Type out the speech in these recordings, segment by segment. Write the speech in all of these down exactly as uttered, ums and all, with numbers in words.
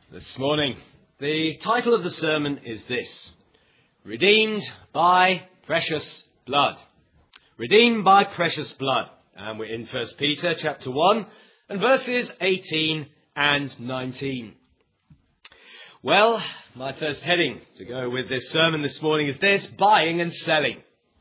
this morning. The title of the sermon is this: Redeemed by Precious Blood. Redeemed by precious blood. And we're in First Peter chapter one and verses eighteen and nineteen. Well, my first heading to go with this sermon this morning is this: buying and selling.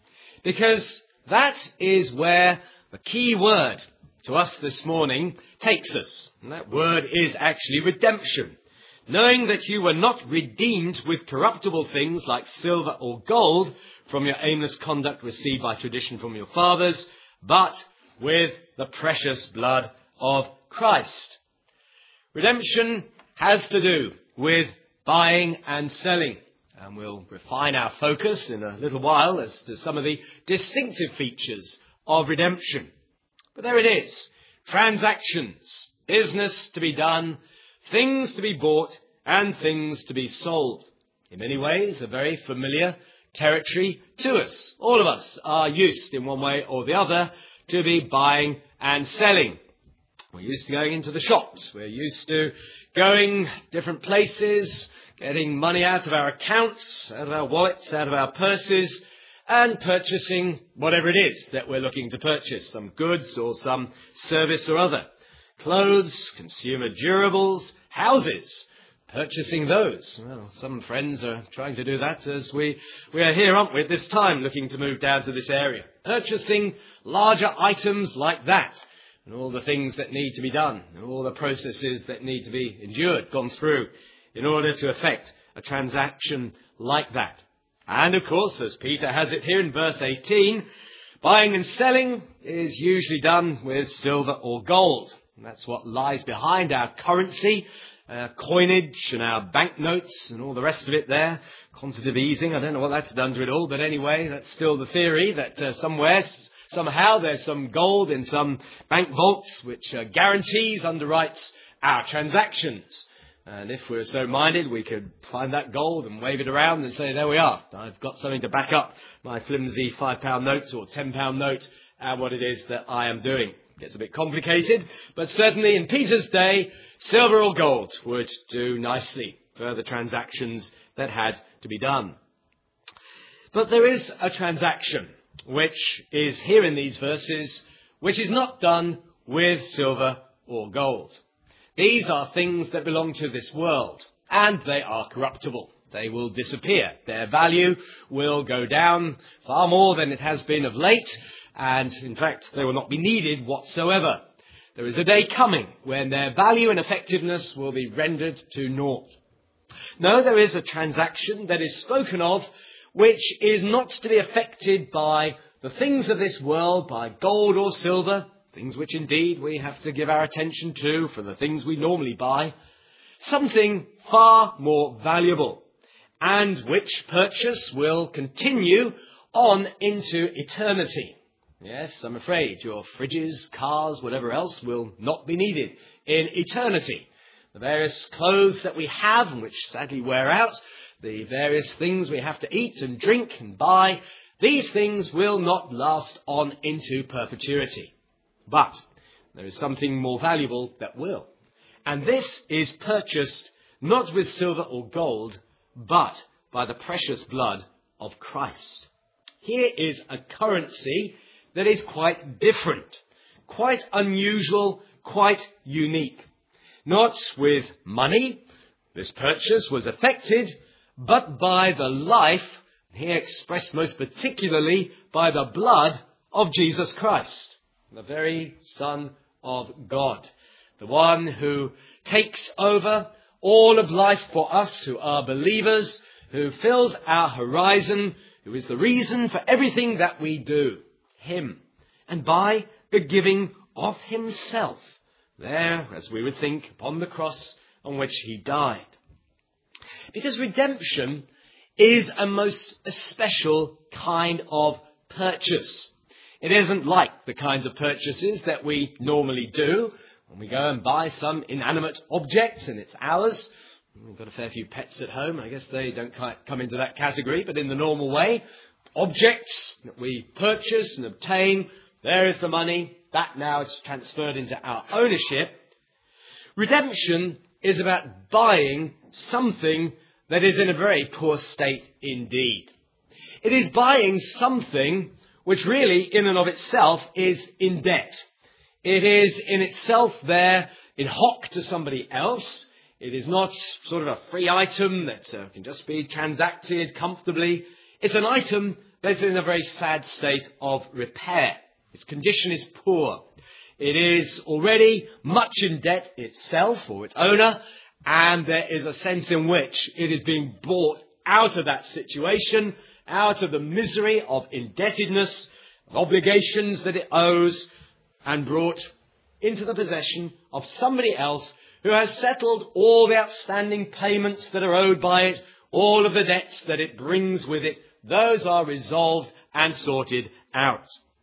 Because that is where the key word to us this morning takes us. And that word is actually redemption. Knowing that you were not redeemed with corruptible things like silver or gold from your aimless conduct received by tradition from your fathers, but with the precious blood of Christ. Redemption has to do with buying and selling. And we'll refine our focus in a little while as to some of the distinctive features of redemption. But there it is. Transactions, business to be done, things to be bought and things to be sold. In many ways, a very familiar territory to us. All of us are used in one way or the other to be buying and selling. We're used to going into the shops. We're used to going different places, getting money out of our accounts, out of our wallets, out of our purses, and purchasing whatever it is that we're looking to purchase, some goods or some service or other. Clothes, consumer durables, houses, purchasing those. Well, some friends are trying to do that as we, we are here, aren't we, at this time, looking to move down to this area. Purchasing larger items like that, and all the things that need to be done, and all the processes that need to be endured, gone through, in order to effect a transaction like that. And of course, as Peter has it here in verse eighteen, buying and selling is usually done with silver or gold. And that's what lies behind our currency, our coinage and our banknotes and all the rest of it there. Quantitative easing, I don't know what that's done to it all, but anyway, that's still the theory that uh, somewhere, somehow there's some gold in some bank vaults which uh, guarantees, underwrites our transactions. And if we're so minded, we could find that gold and wave it around and say, there we are. I've got something to back up my flimsy five pound note or ten pound note and what it is that I am doing. It gets a bit complicated, but certainly in Peter's day, silver or gold would do nicely for the transactions that had to be done. But there is a transaction which is here in these verses, which is not done with silver or gold. These are things that belong to this world, and they are corruptible. They will disappear. Their value will go down far more than it has been of late, and in fact, they will not be needed whatsoever. There is a day coming when their value and effectiveness will be rendered to naught. No, there is a transaction that is spoken of which is not to be affected by the things of this world, by gold or silver, things which indeed we have to give our attention to for the things we normally buy, something far more valuable, and which purchase will continue on into eternity. Yes, I'm afraid your fridges, cars, whatever else will not be needed in eternity. The various clothes that we have and which sadly wear out, the various things we have to eat and drink and buy, these things will not last on into perpetuity. But there is something more valuable that will. And this is purchased not with silver or gold, but by the precious blood of Christ. Here is a currency that is quite different, quite unusual, quite unique. Not with money, this purchase was effected, but by the life, here expressed most particularly by the blood of Jesus Christ, the very Son of God, the one who takes over all of life for us who are believers, who fills our horizon, who is the reason for everything that we do, him, and by the giving of himself, there, as we would think, upon the cross on which he died. Because redemption is a most special kind of purchase. It isn't like the kinds of purchases that we normally do when we go and buy some inanimate object and it's ours. We've got a fair few pets at home. I guess they don't quite come into that category, but in the normal way, objects that we purchase and obtain, there is the money. That now is transferred into our ownership. Redemption is about buying something that is in a very poor state indeed. It is buying something which really, in and of itself, is in debt. It is in itself there in hock to somebody else. It is not sort of a free item that uh, can just be transacted comfortably. It's an item that is in a very sad state of repair. Its condition is poor. It is already much in debt itself or its owner, and there is a sense in which it is being brought out of that situation, out of the misery of indebtedness, of obligations that it owes, and brought into the possession of somebody else who has settled all the outstanding payments that are owed by it, all of the debts that it brings with it. Those are resolved and sorted out.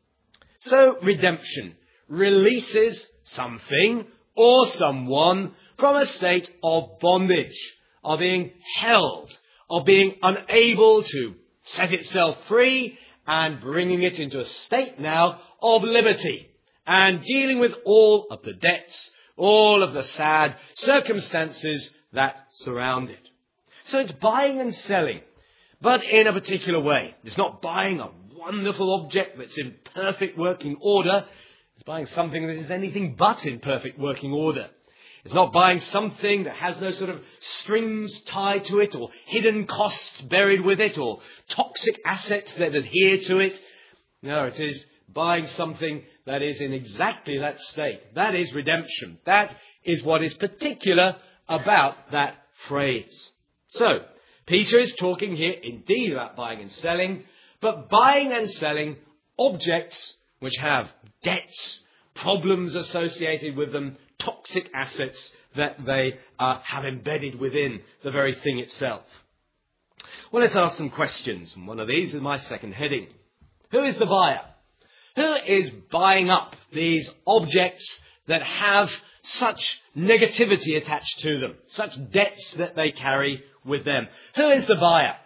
So redemption releases something or someone from a state of bondage, of being held, of being unable to set itself free, and bringing it into a state now of liberty and dealing with all of the debts, all of the sad circumstances that surround it. So it's buying and selling, but in a particular way. It's not buying a wonderful object that's in perfect working order. It's buying something that is anything but in perfect working order. It's not buying something that has no sort of strings tied to it, or hidden costs buried with it, or toxic assets that adhere to it. No, it is buying something that is in exactly that state. That is redemption. That is what is particular about that phrase. So, Peter is talking here indeed about buying and selling, but buying and selling objects which have debts, problems associated with them, toxic assets that they uh, have embedded within the very thing itself. Well, let's ask some questions. And one of these is my second heading. Who is the buyer? Who is buying up these objects that have such negativity attached to them, such debts that they carry with them? Who is the buyer?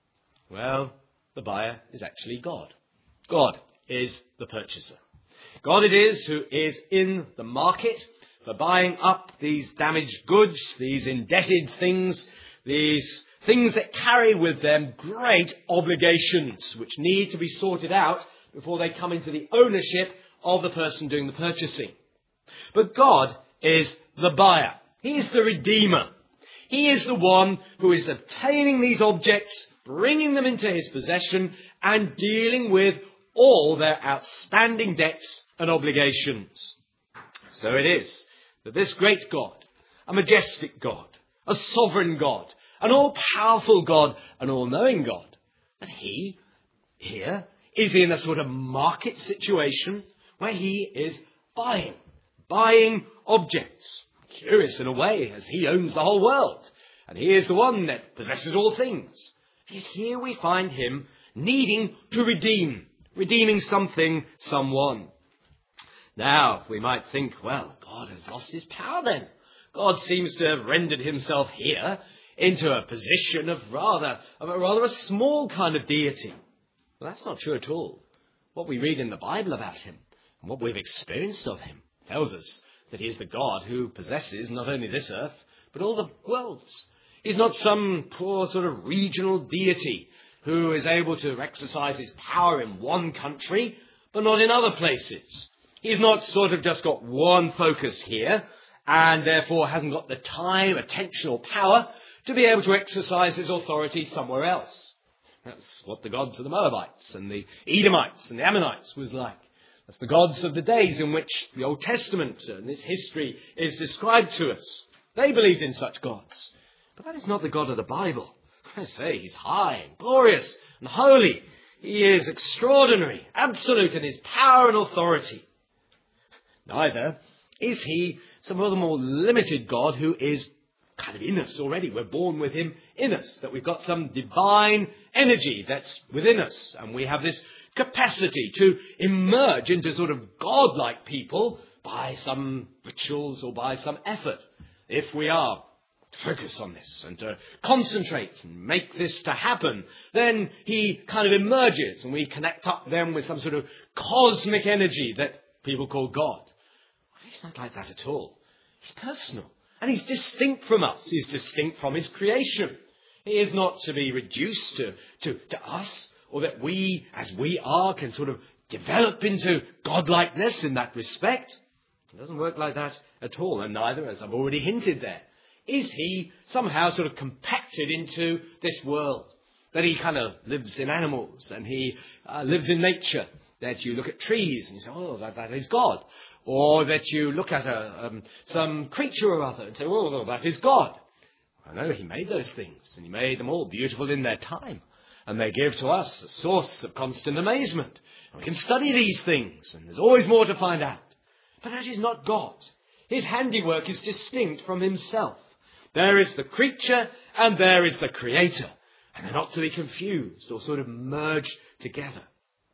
Well, the buyer is actually God. God is the purchaser. God it is who is in the market for buying up these damaged goods, these indebted things, these things that carry with them great obligations which need to be sorted out before they come into the ownership of the person doing the purchasing. But God is the buyer. He is the redeemer. He is the one who is obtaining these objects, bringing them into his possession, and dealing with all their outstanding debts and obligations. So it is that this great God, a majestic God, a sovereign God, an all-powerful God, an all-knowing God, that he here is in a sort of market situation where he is buying, buying objects. Curious in a way, as he owns the whole world, and he is the one that possesses all things. Yet here we find him needing to redeem, redeeming something, someone. Now, we might think, well, God has lost his power then. God seems to have rendered himself here into a position of rather, of a rather a small kind of deity. Well, that's not true at all. What we read in the Bible about him, and what we've experienced of him, tells us that he is the God who possesses not only this earth, but all the worlds. He's not some poor sort of regional deity who is able to exercise his power in one country, but not in other places. He's not sort of just got one focus here, and therefore hasn't got the time, attention, or power to be able to exercise his authority somewhere else. That's what the gods of the Moabites and the Edomites and the Ammonites was like. That's the gods of the days in which the Old Testament and its history is described to us. They believed in such gods. But that is not the God of the Bible. I say he's high and glorious and holy. He is extraordinary, absolute in his power and authority. Neither is he some other more limited God who is kind of in us already. We're born with him in us, that we've got some divine energy that's within us, and we have this capacity to emerge into sort of godlike people by some rituals or by some effort. If we are to focus on this and to concentrate and make this to happen, then he kind of emerges and we connect up then with some sort of cosmic energy that people call God. He's not like that at all. He's personal And he's distinct from us. He's distinct from his creation. He is not to be reduced to, to, to us, or that we, as we are, can sort of develop into godlikeness in that respect. It doesn't work like that at all, and neither, as I've already hinted there, is he somehow sort of compacted into this world. That he kind of lives in animals, and he uh, lives in nature. That you look at trees and you say, oh, that, that is God. Or that you look at a, um, some creature or other and say, oh, that is God. I know he made those things, and he made them all beautiful in their time. And they give to us a source of constant amazement. And we can study these things, and there's always more to find out. But that is not God. His handiwork is distinct from himself. There is the creature, and there is the creator. And they're not to be confused or sort of merged together.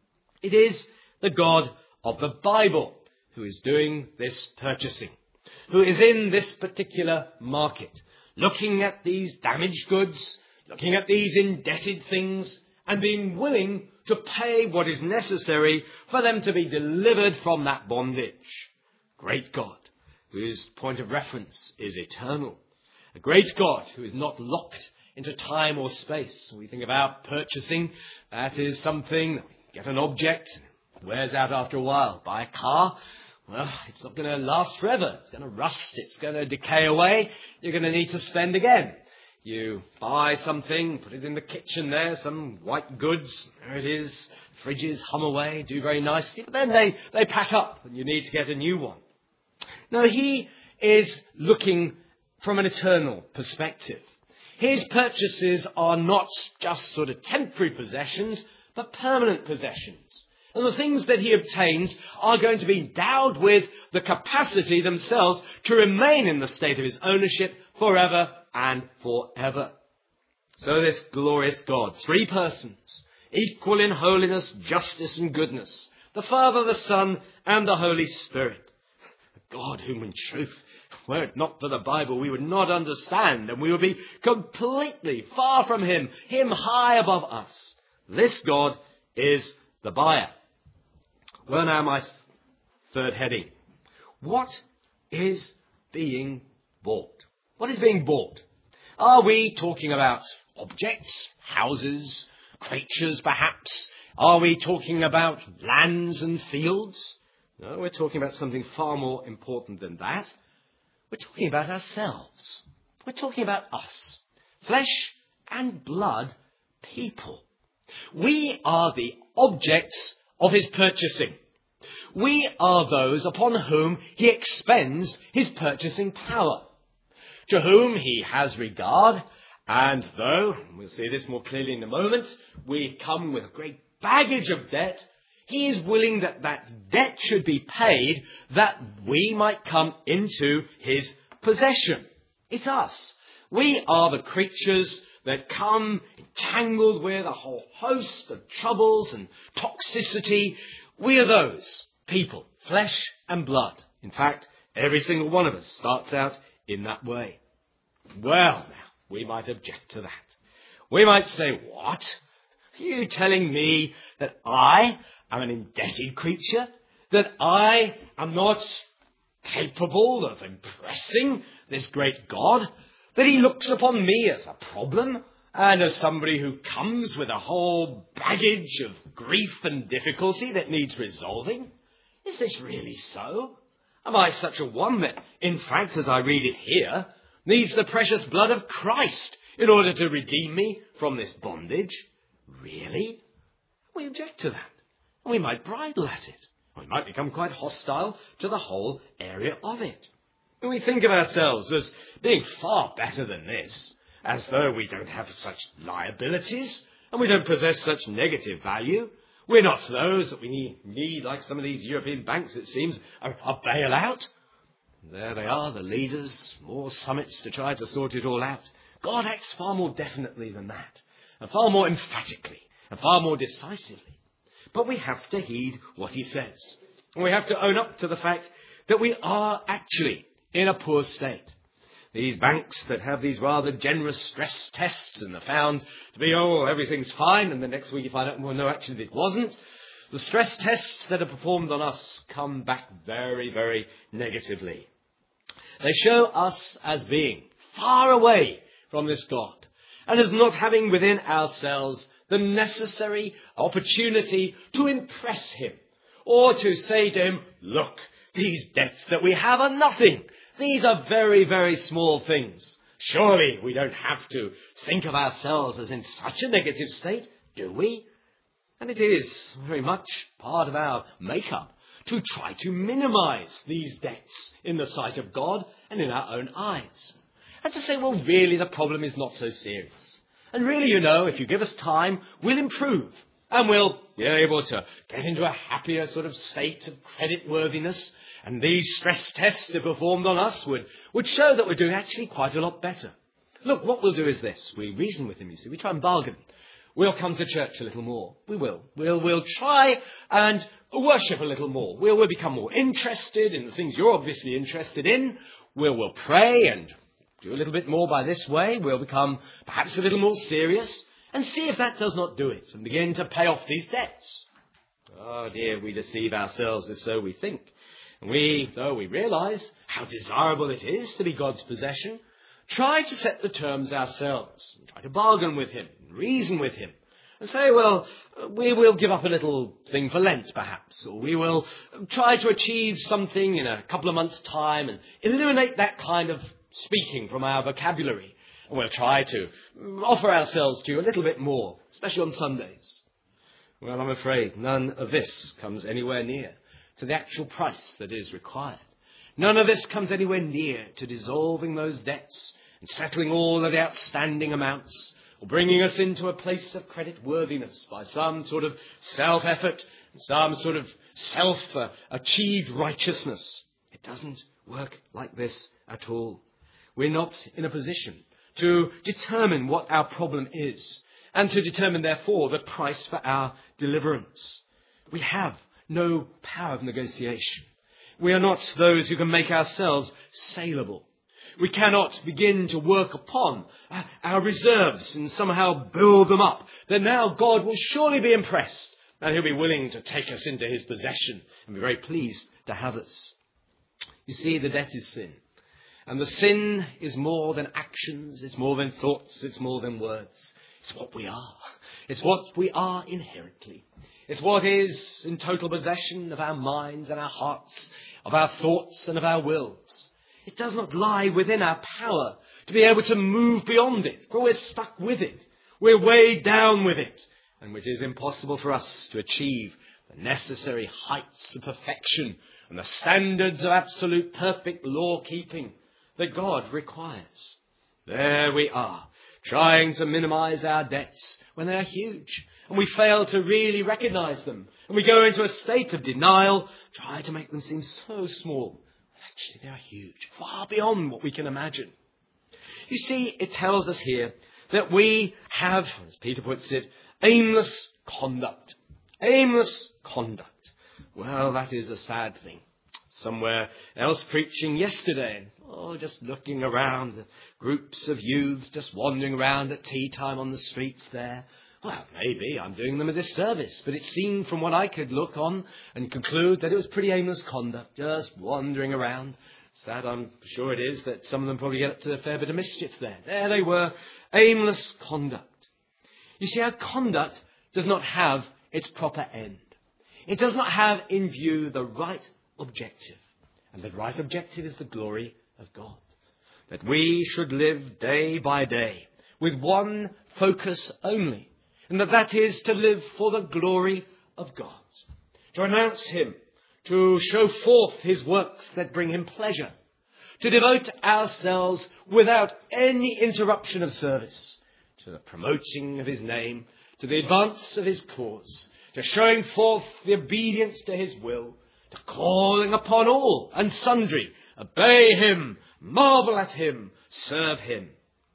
It is the God of the Bible who is doing this purchasing, who is in this particular market, looking at these damaged goods, looking at these indebted things, and being willing to pay what is necessary for them to be delivered from that bondage. Great God, whose point of reference is eternal. A great God who is not locked into time or space. We think about purchasing. That is something that we get an object, it wears out after a while. Buy a car. Well, it's not going to last forever. It's going to rust. It's going to decay away. You're going to need to spend again. You buy something, put it in the kitchen there, some white goods. There it is. Fridges hum away, do very nicely. But then they, they pack up and you need to get a new one. Now, he is looking from an eternal perspective. His purchases are not just sort of temporary possessions, but permanent possessions. And the things that he obtains are going to be endowed with the capacity themselves to remain in the state of his ownership forever and forever. So this glorious God, three persons, equal in holiness, justice and goodness, the Father, the Son and the Holy Spirit. A God whom in truth, were it not for the Bible, we would not understand, and we would be completely far from him, him high above us. This God is the buyer. Well, now my third heading. What is being bought? What is being bought? Are we talking about objects, houses, creatures perhaps? Are we talking about lands and fields? No, we're talking about something far more important than that. We're talking about ourselves. We're talking about us. Flesh and blood people. We are the objects of his purchasing. We are those upon whom he expends his purchasing power, to whom he has regard, and though, we'll see this more clearly in a moment, we come with a great baggage of debt, he is willing that that debt should be paid, that we might come into his possession. It's us. We are the creatures that come entangled with a whole host of troubles and toxicity. We are those people, flesh and blood. In fact, every single one of us starts out in that way. Well, now, we might object to that. We might say, what? Are you telling me that I am an indebted creature? That I am not capable of impressing this great God? That he looks upon me as a problem and as somebody who comes with a whole baggage of grief and difficulty that needs resolving? Is this really so? Am I such a one that, in fact, as I read it here, needs the precious blood of Christ in order to redeem me from this bondage? Really? We object to that. We might bridle at it. We might become quite hostile to the whole area of it. And we think of ourselves as being far better than this, as though we don't have such liabilities and we don't possess such negative value. We're not those that we need, need like some of these European banks, it seems, a, a bailout. There they are, the leaders, more summits to try to sort it all out. God acts far more definitely than that, and far more emphatically, and far more decisively. But we have to heed what he says. And we have to own up to the fact that we are actually in a poor state. These banks that have these rather generous stress tests and are found to be, oh, everything's fine, and the next week you find out, well, no, actually it wasn't. The stress tests that are performed on us come back very, very negatively. They show us as being far away from this God, and as not having within ourselves the necessary opportunity to impress him, or to say to him, look, these debts that we have are nothing. These are very, very small things. Surely we don't have to think of ourselves as in such a negative state, do we? And it is very much part of our make-up to try to minimize these debts in the sight of God and in our own eyes. And to say, well, really, the problem is not so serious. And really, you know, if you give us time, we'll improve. And we'll be able to get into a happier sort of state of creditworthiness. And these stress tests that are performed on us would, would show that we're doing actually quite a lot better. Look, what we'll do is this. We reason with him, you see. We try and bargain. We'll come to church a little more. We will. We'll, we'll try and worship a little more. We'll, we'll become more interested in the things you're obviously interested in. We'll, we'll pray and do a little bit more by this way. We'll become perhaps a little more serious and see if that does not do it and begin to pay off these debts. Oh dear, we deceive ourselves as so we think. And we, though we realise how desirable it is to be God's possession, try to set the terms ourselves, and try to bargain with him, and reason with him, and say, well, we will give up a little thing for Lent, perhaps, or we will try to achieve something in a couple of months' time and eliminate that kind of speaking from our vocabulary. And we'll try to offer ourselves to you a little bit more, especially on Sundays. Well, I'm afraid none of this comes anywhere near to the actual price that is required. None of this comes anywhere near to dissolving those debts and settling all of the outstanding amounts, or bringing us into a place of creditworthiness by some sort of self-effort, some sort of self-achieved righteousness. It doesn't work like this at all. We're not in a position to determine what our problem is, and to determine, therefore, the price for our deliverance. We have no power of negotiation. We are not those who can make ourselves saleable. We cannot begin to work upon our reserves and somehow build them up. Then now God will surely be impressed, and he'll be willing to take us into his possession and be very pleased to have us. You see, the debt is sin. And the sin is more than actions, it's more than thoughts, it's more than words. It's what we are. It's what we are inherently. It's what is in total possession of our minds and our hearts, of our thoughts and of our wills. It does not lie within our power to be able to move beyond it, for we're stuck with it. We're weighed down with it, and it is impossible for us to achieve the necessary heights of perfection and the standards of absolute perfect law-keeping that God requires. There we are, trying to minimize our debts when they are huge, and we fail to really recognize them, and we go into a state of denial, try to make them seem so small. Actually, they are huge, far beyond what we can imagine. You see, it tells us here that we have, as Peter puts it, aimless conduct. Aimless conduct. Well, that is a sad thing. Somewhere else preaching yesterday, oh, just looking around, the groups of youths just wandering around at tea time on the streets there. Well, maybe I'm doing them a disservice, but it seemed from what I could look on and conclude that it was pretty aimless conduct, just wandering around. Sad, I'm sure it is, that some of them probably get up to a fair bit of mischief there. There they were, aimless conduct. You see, our conduct does not have its proper end. It does not have in view the right objective. And the right objective is the glory of God. That we should live day by day with one focus only. And that that is to live for the glory of God. To announce him. To show forth his works that bring him pleasure. To devote ourselves without any interruption of service to the promoting of his name, to the advance of his cause, to showing forth the obedience to his will, to calling upon all and sundry, obey him, marvel at him, serve him.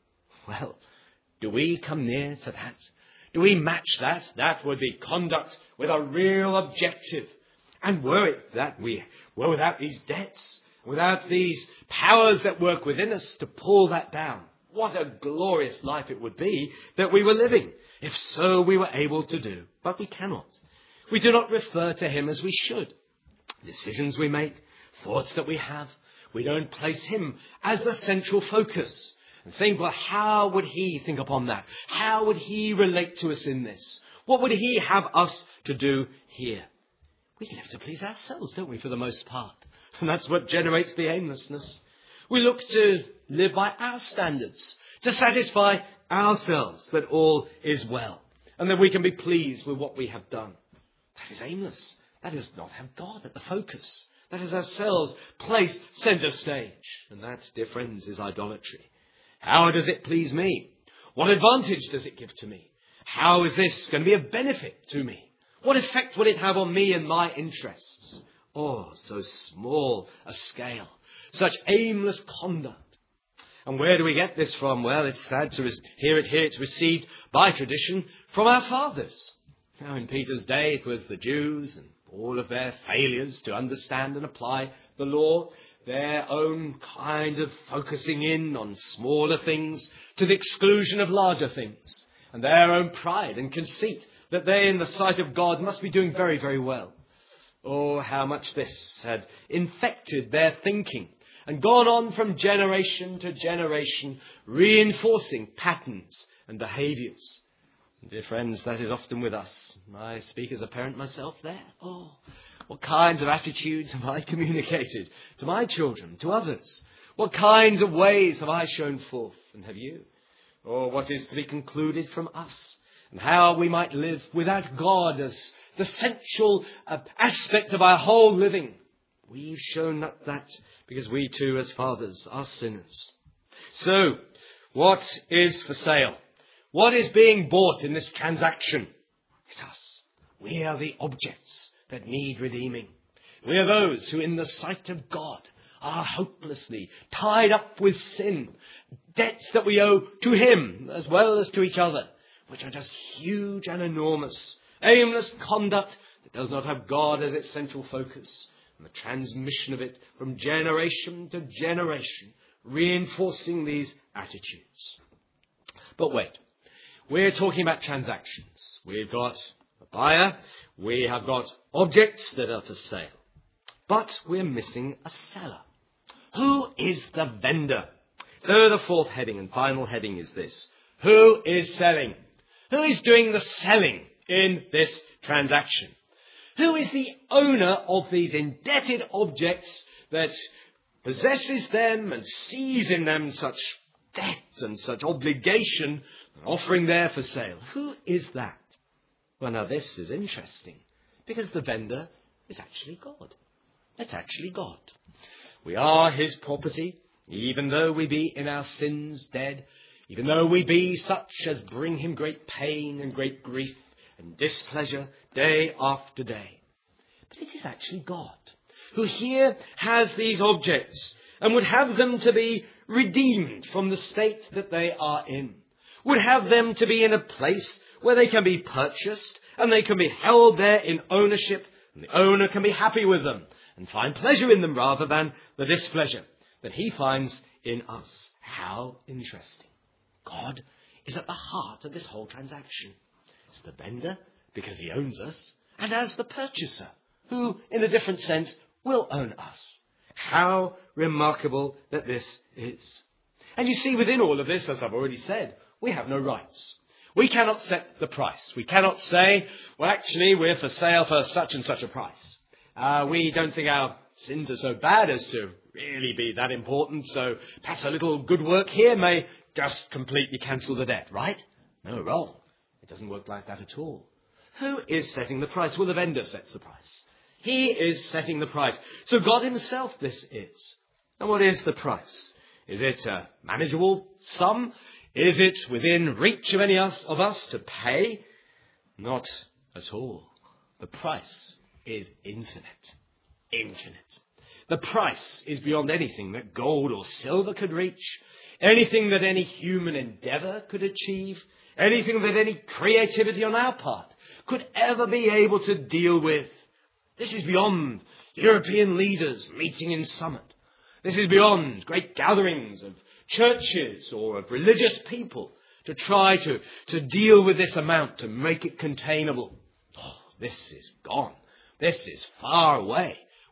Well, do we come near to that? Do we match that? That would be conduct with a real objective. And were it that we were without these debts, without these powers that work within us to pull that down, what a glorious life it would be that we were living, if so we were able to do. But we cannot. We do not refer to him as we should. Decisions we make, thoughts that we have, We don't place him as the central focus and think, well, how would he think upon that? How would he relate to us in this? What would he have us to do here? We live to please ourselves, don't we, for the most part? And that's what generates the aimlessness. We look to live by our standards, to satisfy ourselves that all is well, and that we can be pleased with what we have done. That is aimless. That is not have God at the focus. That is ourselves placed centre stage. And that, dear friends, is idolatry. How does it please me? What advantage does it give to me? How is this going to be a benefit to me? What effect will it have on me and my interests? Oh, so small a scale. Such aimless conduct. And where do we get this from? Well, it's sad to hear it here. It's received by tradition from our fathers. Now, in Peter's day, it was the Jews and all of their failures to understand and apply the law, their own kind of focusing in on smaller things to the exclusion of larger things, and their own pride and conceit that they, in the sight of God, must be doing very, very well. Oh, how much this had infected their thinking and gone on from generation to generation, reinforcing patterns and behaviours. Dear friends, that is often with us. I speak as a parent myself there. Oh, what kinds of attitudes have I communicated to my children, to others? What kinds of ways have I shown forth, and have you? Or what is to be concluded from us, and how we might live without God as the central uh, aspect of our whole living. We've shown that, that because we too, as fathers, are sinners. So, what is for sale? What is being bought in this transaction? It's us. We are the objects that need redeeming. We are those who, in the sight of God, are hopelessly tied up with sin, debts that we owe to him as well as to each other, which are just huge and enormous, aimless conduct that does not have God as its central focus, and the transmission of it from generation to generation, reinforcing these attitudes. But wait. We're talking about transactions. We've got a buyer. We have got objects that are for sale. But we're missing a seller. Who is the vendor? So the fourth heading and final heading is this. Who is selling? Who is doing the selling in this transaction? Who is the owner of these indebted objects that possesses them and sees in them such debt and such obligation, offering there for sale? Who is that? Well, now this is interesting, because the vendor is actually God. It's actually God. We are his property, even though we be in our sins dead, even though we be such as bring him great pain and great grief and displeasure day after day. But it is actually God who here has these objects and would have them to be redeemed from the state that they are in, would have them to be in a place where they can be purchased and they can be held there in ownership, and the owner can be happy with them and find pleasure in them rather than the displeasure that he finds in us. How interesting. God is at the heart of this whole transaction. It's the vendor because he owns us, and as the purchaser who, in a different sense, will own us. How remarkable that this is. And you see, within all of this, as I've already said, we have no rights. We cannot set the price. We cannot say, well, actually, we're for sale for such and such a price. Uh, we don't think our sins are so bad as to really be that important, so perhaps a little good work here may just completely cancel the debt, right? No, wrong. It doesn't work like that at all. Who is setting the price? Well, the vendor sets the price. He is setting the price. So God himself this is. And what is the price? Is it a manageable sum? Is it within reach of any of us to pay? Not at all. The price is infinite. Infinite. The price is beyond anything that gold or silver could reach, anything that any human endeavour could achieve, anything that any creativity on our part could ever be able to deal with. This is beyond European leaders meeting in summit. This is beyond great gatherings of churches or of religious people to try to, to deal with this amount, to make it containable. Oh, this is gone. This is far away.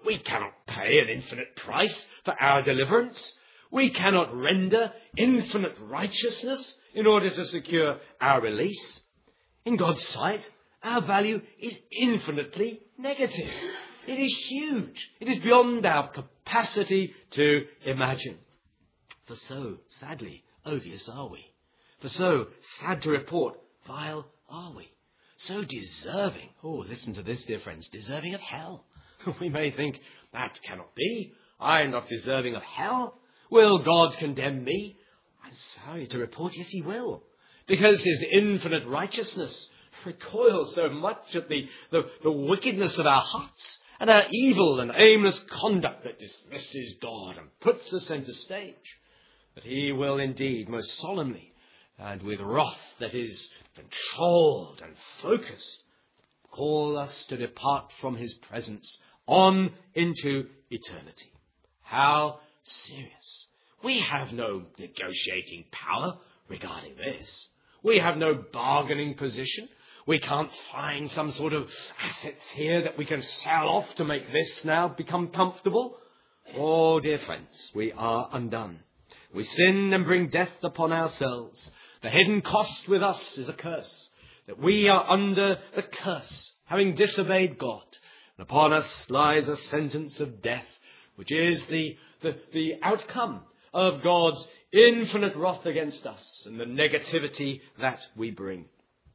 We cannot pay an infinite price for our deliverance. We cannot render infinite righteousness in order to secure our release. In God's sight, our value is infinitely negative. It is huge. It is beyond our capacity to imagine. For so, sadly, odious are we. For so, sad to report, vile are we. So deserving, oh, listen to this, dear friends, deserving of hell. We may think, that cannot be. I am not deserving of hell. Will God condemn me? I'm sorry to report, yes, he will. Because his infinite righteousness recoils so much at the, the, the wickedness of our hearts and our evil and aimless conduct that dismisses God and puts us centre stage, that he will indeed most solemnly and with wrath that is controlled and focused call us to depart from his presence on into eternity. How serious. We have no negotiating power regarding this. We have no bargaining position. We can't find some sort of assets here that we can sell off to make this now become comfortable. Oh, dear friends, we are undone. We sin and bring death upon ourselves. The hidden cost with us is a curse, that we are under the curse, having disobeyed God. And upon us lies a sentence of death, which is the, the, the outcome of God's infinite wrath against us and the negativity that we bring.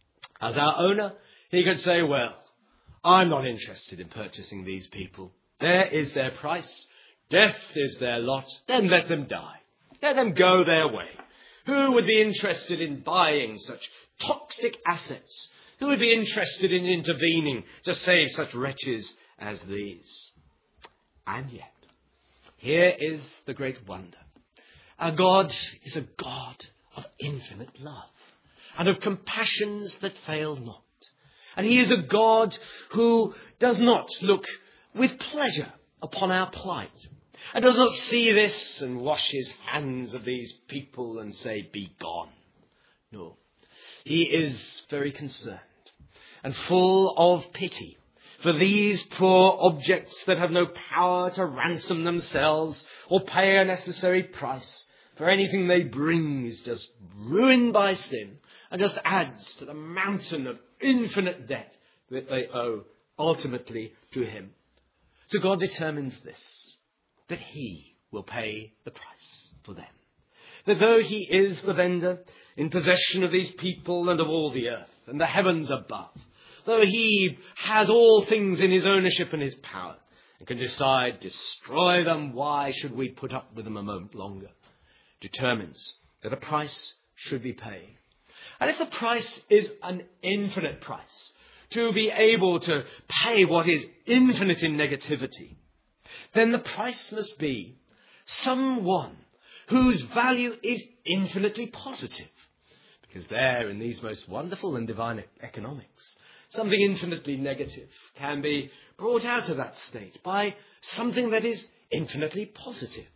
As our owner, he could say, well, I'm not interested in purchasing these people. There is their price. Death is their lot. Then let them die. Let them go their way. Who would be interested in buying such toxic assets? Who would be interested in intervening to save such wretches as these? And yet, here is the great wonder. Our God is a God of infinite love and of compassions that fail not. And he is a God who does not look with pleasure upon our plight and does not see this and wash his hands of these people and say, be gone. No, he is very concerned and full of pity for these poor objects that have no power to ransom themselves or pay a necessary price. For anything they bring is just ruined by sin and just adds to the mountain of infinite debt that they owe ultimately to him. So God determines this, that he will pay the price for them. That though he is the vendor in possession of these people and of all the earth and the heavens above, though he has all things in his ownership and his power and can decide, destroy them, why should we put up with them a moment longer? Determines that a price should be paid. And if the price is an infinite price, to be able to pay what is infinite in negativity, then the price must be someone whose value is infinitely positive. Because there, in these most wonderful and divine economics, something infinitely negative can be brought out of that state by something that is infinitely positive.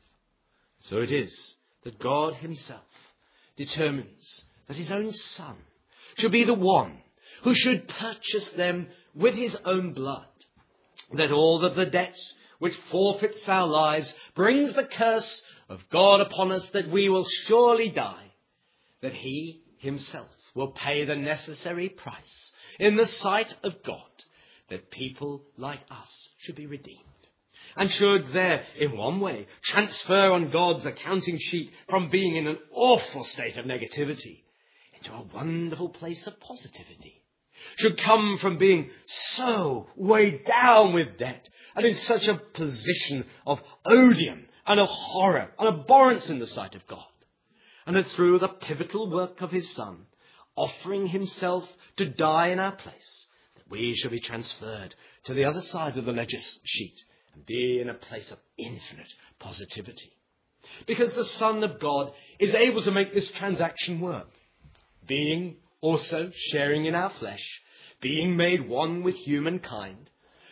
So it is that God himself determines that his own Son should be the one who should purchase them with his own blood, that all of the debt which forfeits our lives brings the curse of God upon us that we will surely die, that he himself will pay the necessary price in the sight of God, that people like us should be redeemed. And should there, in one way, transfer on God's accounting sheet from being in an awful state of negativity into a wonderful place of positivity. Should come from being so weighed down with debt and in such a position of odium and of horror and abhorrence in the sight of God. And that through the pivotal work of his Son, offering himself to die in our place, that we shall be transferred to the other side of the ledger sheet and be in a place of infinite positivity. Because the Son of God is able to make this transaction work. Being also sharing in our flesh, being made one with humankind,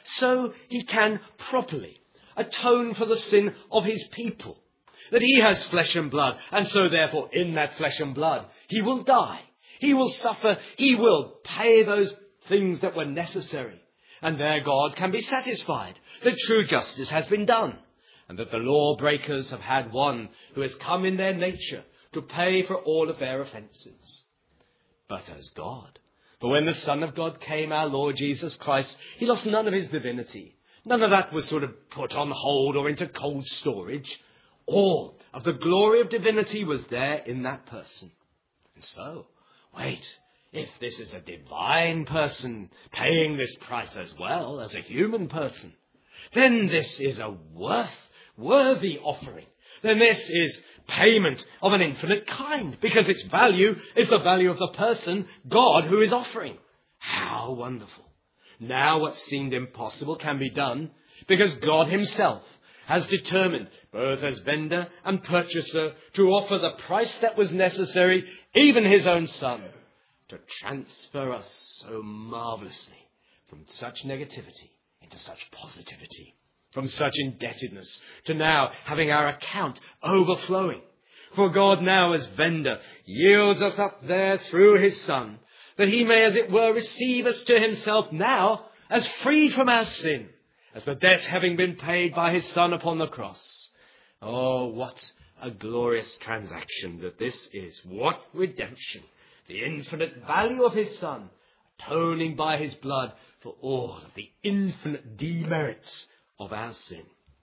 so he can properly atone for the sin of his people. That he has flesh and blood, and so therefore in that flesh and blood he will die. He will suffer. He will pay those things that were necessary. and their God can be satisfied that true justice has been done, and that the lawbreakers have had one who has come in their nature to pay for all of their offences. But as God, for when the Son of God came, our Lord Jesus Christ, he lost none of his divinity. None of that was sort of put on hold or into cold storage. All of the glory of divinity was there in that person. And so, wait, if this is a divine person paying this price as well as a human person, then this is a worth, worthy offering. Then this is payment of an infinite kind, because its value is the value of the person, God, who is offering. How wonderful. Now what seemed impossible can be done, because God himself has determined, both as vendor and purchaser, to offer the price that was necessary, even his own Son, to transfer us so marvellously from such negativity into such positivity, from such indebtedness to now having our account overflowing. For God now, as vendor, yields us up there through his Son, that he may, as it were, receive us to himself now as freed from our sin, as the debt having been paid by his Son upon the cross. Oh, what a glorious transaction that this is. What redemption. The infinite value of his Son, atoning by his blood for all of the infinite demerits of our sin.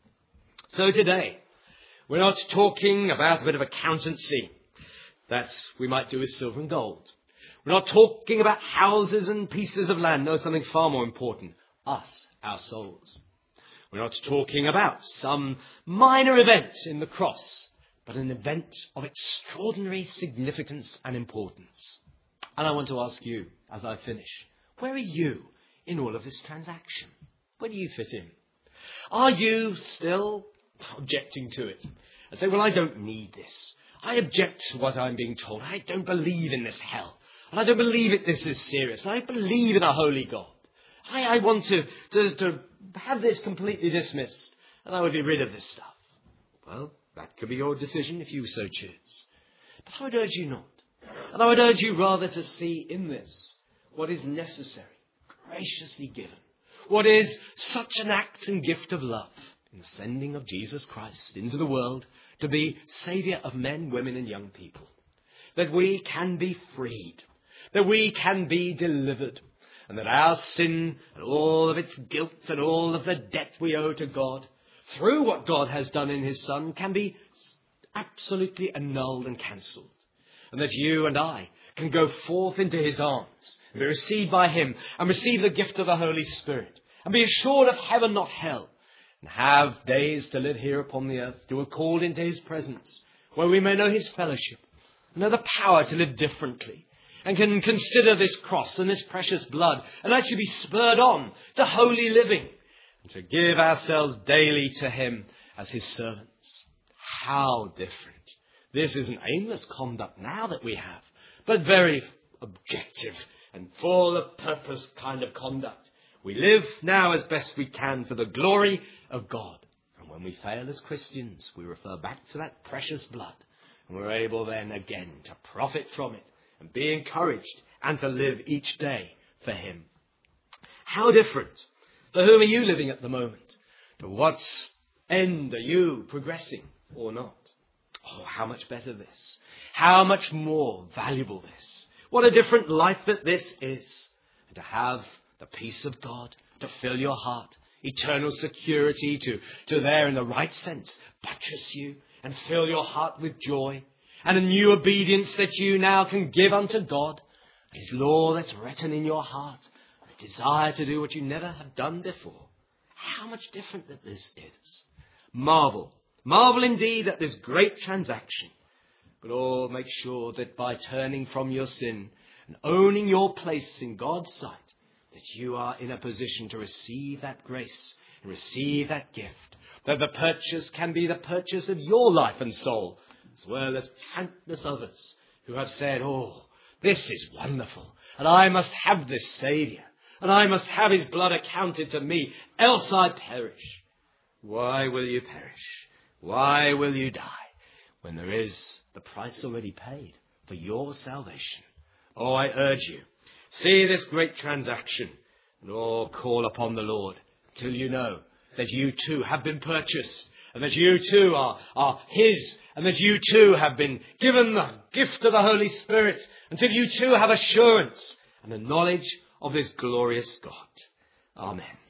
So today, we're not talking about a bit of accountancy that we might do with silver and gold. We're not talking about houses and pieces of land. No, something far more important. Us, our souls. We're not talking about some minor event in the cross, but an event of extraordinary significance and importance. And I want to ask you, as I finish, where are you in all of this transaction? Where do you fit in? Are you still objecting to it? And say, well, I don't need this. I object to what I'm being told. I don't believe in this hell. And I don't believe it. This is serious. I believe in a holy God. I, I want to, to, to have this completely dismissed, and I would be rid of this stuff. Well, that could be your decision if you so choose. But I would urge you not. And I would urge you rather to see in this what is necessary, graciously given. What is such an act and gift of love in the sending of Jesus Christ into the world to be Saviour of men, women and young people. That we can be freed. That we can be delivered. And that our sin and all of its guilt and all of the debt we owe to God, through what God has done in his Son, can be absolutely annulled and cancelled. And that you and I can go forth into his arms and be received by him and receive the gift of the Holy Spirit and be assured of heaven, not hell, and have days to live here upon the earth, to be called into his presence, where we may know his fellowship, know the power to live differently, and can consider this cross and this precious blood and actually be spurred on to holy living and to give ourselves daily to him as his servants. How different. This is an aimless conduct now that we have, but very objective and full of purpose kind of conduct. We live now as best we can for the glory of God. And when we fail as Christians, we refer back to that precious blood. And we're able then again to profit from it and be encouraged and to live each day for him. How different. For whom are you living at the moment? To what end are you progressing or not? Oh, how much better this. How much more valuable this. What a different life that this is. And to have the peace of God to fill your heart, eternal security to, to there in the right sense, buttress you and fill your heart with joy, and a new obedience that you now can give unto God, his law that's written in your heart, a desire to do what you never have done before. How much different that this is. Marvel. Marvel indeed at this great transaction. But oh, make sure that by turning from your sin and owning your place in God's sight, that you are in a position to receive that grace and receive that gift. That the purchase can be the purchase of your life and soul, as well as countless others who have said, oh, this is wonderful, and I must have this Saviour, and I must have his blood accounted to me, else I perish. Why will you perish? Why will you die when there is the price already paid for your salvation? Oh, I urge you, see this great transaction nor call upon the Lord till you know that you too have been purchased, and that you too are, are his, and that you too have been given the gift of the Holy Spirit, until you too have assurance and the knowledge of this glorious God. Amen.